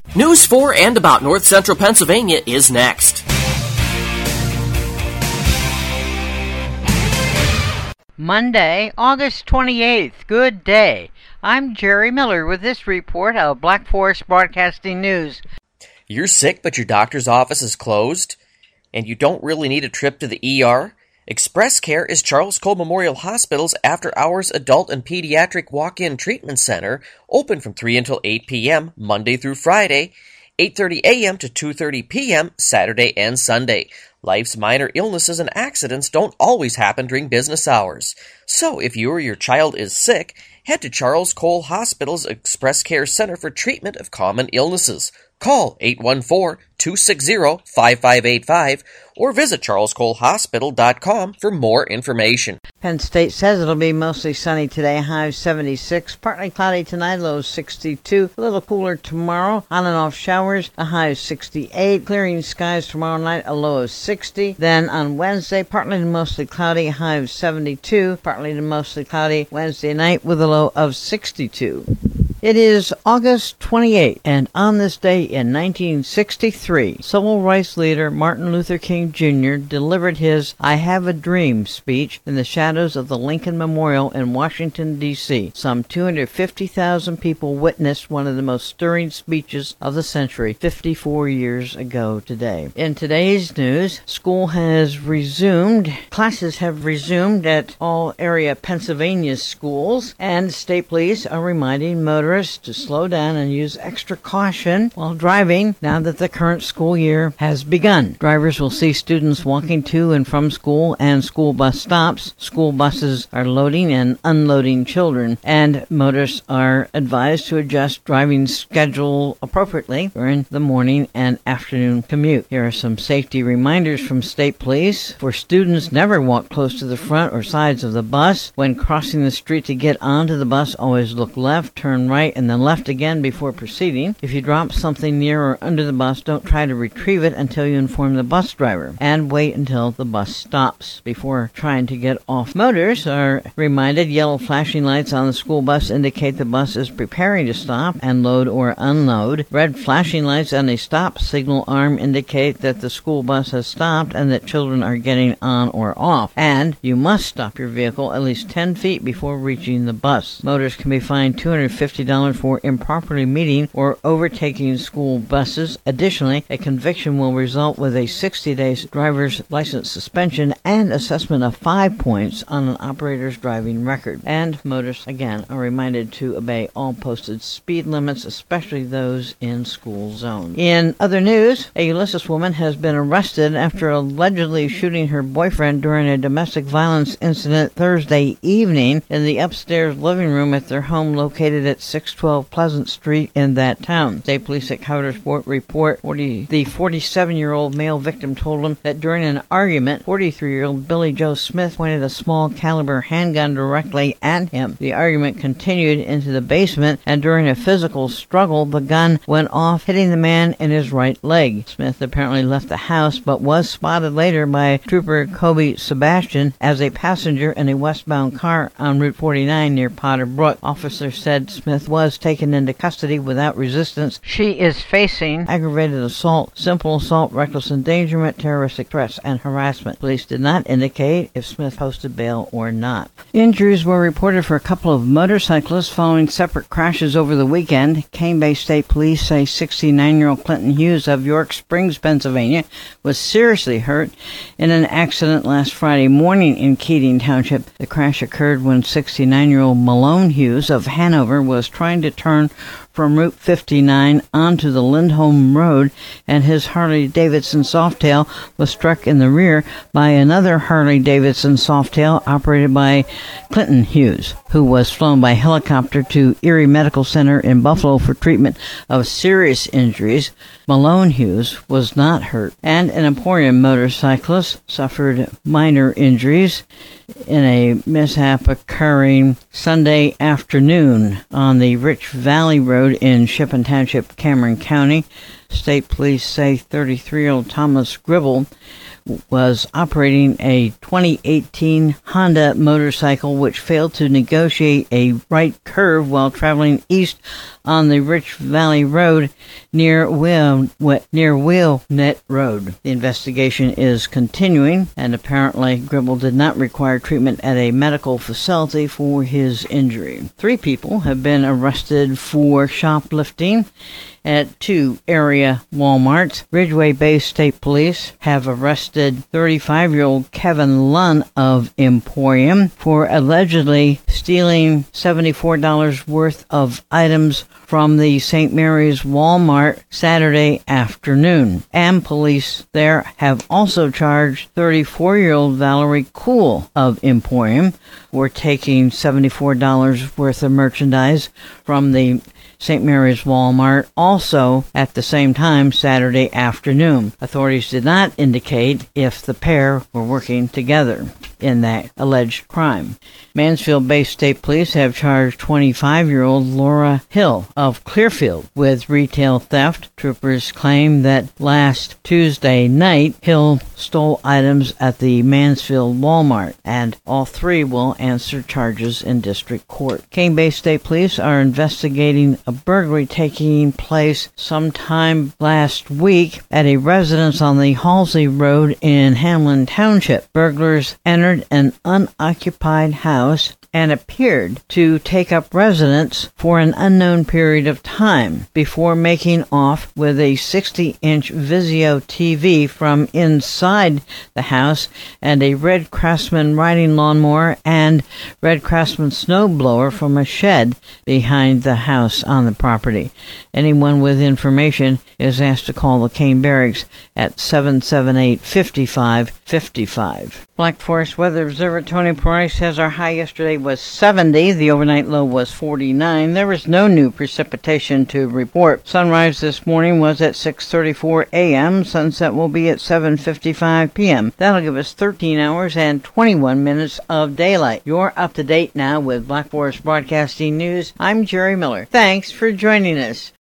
News for and about North Central Pennsylvania is next. Monday, August 28th. Good day. I'm Jerry Miller with this report of Black Forest Broadcasting News. You're sick, but your doctor's office is closed, and you don't really need a trip to the ER? Express Care is Charles Cole Memorial Hospital's after-hours adult and pediatric walk-in treatment center, open from 3 until 8 p.m. Monday through Friday, 8:30 a.m. to 2:30 p.m. Saturday and Sunday. Life's minor illnesses and accidents don't always happen during business hours. So if you or your child is sick, head to Charles Cole Hospital's Express Care Center for treatment of common illnesses. Call 814-260-5585 or visit charlescolehospital.com for more information. Penn State says it'll be mostly sunny today, high 76, partly cloudy tonight, low 62, a little cooler tomorrow, on and off showers, a high of 68, clearing skies tomorrow night, a low of 60. Then on Wednesday, partly to mostly cloudy, high of 72, partly to mostly cloudy Wednesday night with a low of 62. It is August 28, and on this day in 1963, civil rights leader Martin Luther King Jr. delivered his I Have a Dream speech in the shadows of the Lincoln Memorial in Washington, D.C. Some 250,000 people witnessed one of the most stirring speeches of the century 54 years ago today. In today's news, school has resumed. Classes have resumed at all area Pennsylvania schools, and state police are reminding motorists to slow down and use extra caution while driving now that the current school year has begun. Drivers will see students walking to and from school and school bus stops. School buses are loading and unloading children, and motorists are advised to adjust driving schedule appropriately during the morning and afternoon commute. Here are some safety reminders from state police. For students, never walk close to the front or sides of the bus. When crossing the street to get onto the bus, always look left, turn right, and then left again before proceeding. If you drop something near or under the bus, don't try to retrieve it until you inform the bus driver, and wait until the bus stops before trying to get off. Motorists are reminded yellow flashing lights on the school bus indicate the bus is preparing to stop and load or unload. Red flashing lights on a stop signal arm indicate that the school bus has stopped and that children are getting on or off, and you must stop your vehicle at least 10 feet before reaching the bus. Motorists can be fined $250 for improperly meeting or overtaking school buses. Additionally, a conviction will result with a 60-day driver's license suspension and assessment of 5 points on an operator's driving record. And motorists, again, are reminded to obey all posted speed limits, especially those in school zones. In other news, a Ulysses woman has been arrested after allegedly shooting her boyfriend during a domestic violence incident Thursday evening in the upstairs living room at their home located at 612 Pleasant Street in that town. State police at Coudersport report the 47-year-old male victim told him that during an argument, 43-year-old Billy Joe Smith pointed a small caliber handgun directly at him. The argument continued into the basement, and during a physical struggle, the gun went off, hitting the man in his right leg. Smith apparently left the house, but was spotted later by Trooper Kobe Sebastian as a passenger in a westbound car on Route 49 near Potter Brook. Officers said Smith was taken into custody without resistance. She is facing aggravated assault, simple assault, reckless endangerment, terroristic threats, and harassment. Police did not indicate if Smith posted bail or not. Injuries were reported for a couple of motorcyclists following separate crashes over the weekend. Cane Bay State Police say 69-year-old Clinton Hughes of York Springs, Pennsylvania, was seriously hurt in an accident last Friday morning in Keating Township. The crash occurred when 69-year-old Malone Hughes of Hanover was trying to turn from Route 59 onto the Lindholm Road, and his Harley-Davidson Softail was struck in the rear by another Harley-Davidson Softail operated by Clinton Hughes, who was flown by helicopter to Erie Medical Center in Buffalo for treatment of serious injuries. Malone Hughes was not hurt, and an Emporium motorcyclist suffered minor injuries in a mishap occurring Sunday afternoon on the Rich Valley Road in Shippen Township, Cameron County. State police say 33-year-old Thomas Gribble was operating a 2018 Honda motorcycle which failed to negotiate a right curve while traveling east on the Rich Valley Road near Wheelnet Road. The investigation is continuing, and apparently Gribble did not require treatment at a medical facility for his injury. 3 people have been arrested for shoplifting at 2 area Walmarts. Ridgeway-based state police have arrested 35-year-old Kevin Lunn of Emporium for allegedly stealing $74 worth of items from the St. Mary's Walmart Saturday afternoon. And police there have also charged 34-year-old Valerie Cool of Emporium for taking $74 worth of merchandise from the St. Mary's Walmart also at the same time Saturday afternoon. Authorities did not indicate if the pair were working together in that alleged crime. Mansfield-based state police have charged 25-year-old Laura Hill of Clearfield with retail theft. Troopers claim that last Tuesday night, Hill stole items at the Mansfield Walmart, and all 3 will answer charges in district court. Kane-based state police are investigating a burglary taking place sometime last week at a residence on the Halsey Road in Hamlin Township. Burglars entered an unoccupied house and appeared to take up residence for an unknown period of time before making off with a 60-inch Vizio TV from inside the house and a Red Craftsman riding lawnmower and Red Craftsman snowblower from a shed behind the house on the property. Anyone with information is asked to call the Kane Barracks at 778-5555. Black Forest Weather Observer Tony Price says our high yesterday was 70. The overnight low was 49. There was no new precipitation to report. Sunrise this morning was at 6:34 a.m. Sunset will be at 7:55 p.m. That'll give us 13 hours and 21 minutes of daylight. You're up to date now with Black Forest Broadcasting News. I'm Jerry Miller. Thanks for joining us.